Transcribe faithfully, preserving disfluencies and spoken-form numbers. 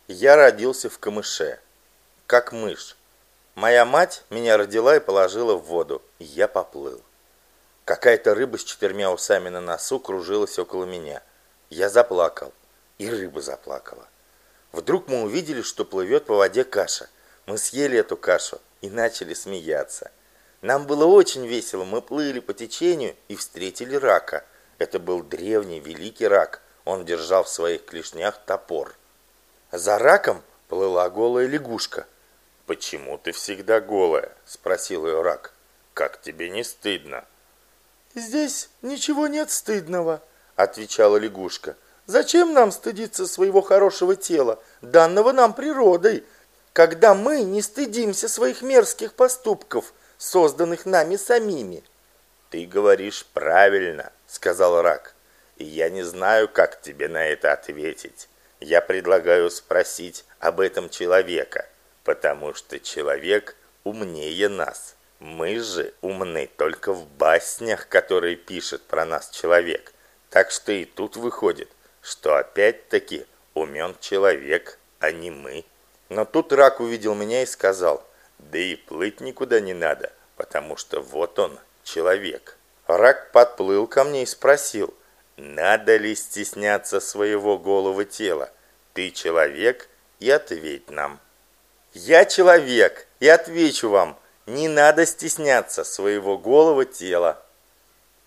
Я родился в камыше, как мышь. Моя мать меня родила и положила в воду, и я поплыл. Какая-то рыба с четырьмя усами на носу кружилась около меня. Я заплакал, и рыба заплакала. Вдруг мы увидели, что плывет по воде каша. Мы съели эту кашу и начали смеяться. Нам было очень весело, мы плыли по течению и встретили рака. Это был древний, великий рак. Он держал в своих клешнях топор. За раком плыла голая лягушка. «Почему ты всегда голая?» – спросил ее рак. «Как тебе не стыдно?» «Здесь ничего нет стыдного», – отвечала лягушка. «Зачем нам стыдиться своего хорошего тела, данного нам природой, когда мы не стыдимся своих мерзких поступков, созданных нами самими?» «Ты говоришь правильно», – сказал рак. «И я не знаю, как тебе на это ответить. Я предлагаю спросить об этом человека, потому что человек умнее нас. Мы же умны только в баснях, которые пишет про нас человек. Так что и тут выходит, что опять-таки умен человек, а не мы». Но тут рак увидел меня и сказал: «Да и плыть никуда не надо, потому что вот он, человек». Рак подплыл ко мне и спросил: «Надо ли стесняться своего голого тела? Ты человек, и ответь нам». «Я человек, и отвечу вам: не надо стесняться своего голого тела».